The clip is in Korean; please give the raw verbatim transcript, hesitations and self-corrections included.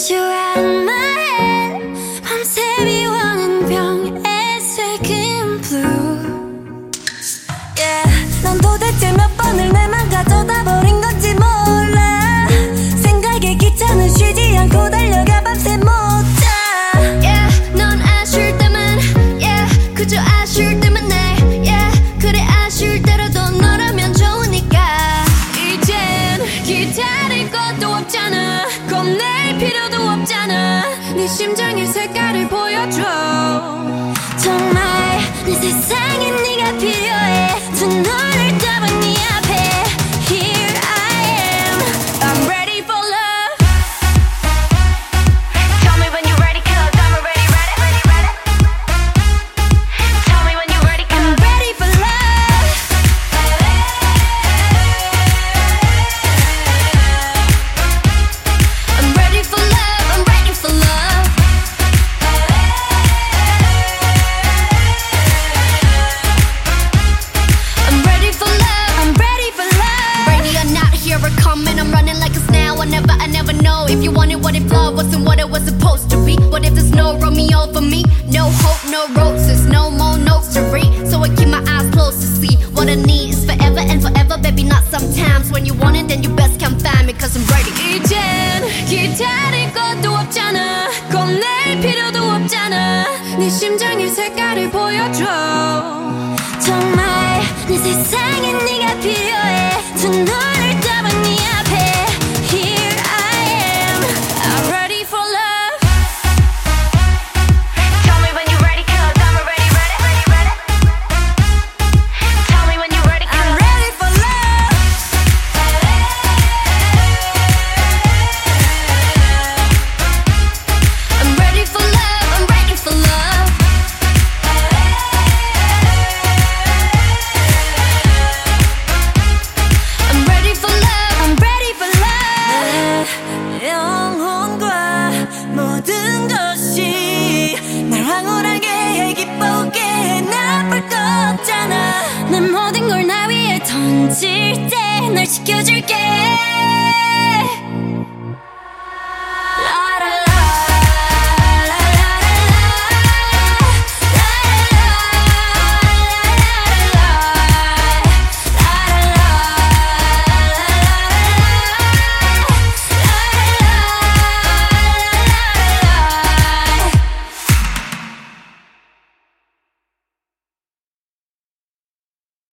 Put you out of my head. 밤새 비워낸 병에 새긴 blue. Yeah. 넌 도대체 몇 번을 내 맘 가져다 버린 건지 몰라. 생각에 기차는 쉬지 않고 달려가 밤새 못 자. Yeah. 넌 아쉬울 때만 yeah. 그저 아쉬울 때만 내 yeah. 그래 아쉬울 때라도 너라면 좋으니까. 이젠 기다릴 것도 없잖아. 겁낼 필요도 없잖아. 네 심장의 색깔을 보여줘. 정말 내 세상에 네가 필요해. 두 눈을 떠본 네 앞에 Here I am. I'm ready for love. Tell me when you're ready, cause I'm already ready, ready, ready. Tell me when you're ready, cause I'm ready for love. I'm ready for love. I'm ready for love. I'm ready for love. I'm ready for love. Ready or not, here I come and I'm running like a snail. I never, I never know if you want it, what if love wasn't what it was supposed to be? What if there's no Romeo for me? No hope, no roses, no more notes to read. So I keep my eyes closed to see what I need is forever and forever, baby, not sometimes. When you want it, then you best come find me, cause I'm ready. 이젠 기다릴 것도 없잖아. 겁낼 필요도 없잖아. 네 심장의 색깔을 보여줘. 정말 내 세상에 네가 필요해. 두 눈을 떠본 네 앞에 Here I am. I'm ready for love. tell me when you're ready, cause I'm already ready, ready, ready. Tell me when you're ready, I'm cause ready for love. I'm ready for love. I'm ready for love. I'm ready for love. I'm ready for love. 내 영혼과 모든 것이 날 황홀하게 해 기쁘게 해 나쁠 거 없잖아. 내 모든 걸 나 위에 던질 때 널 지켜줄게.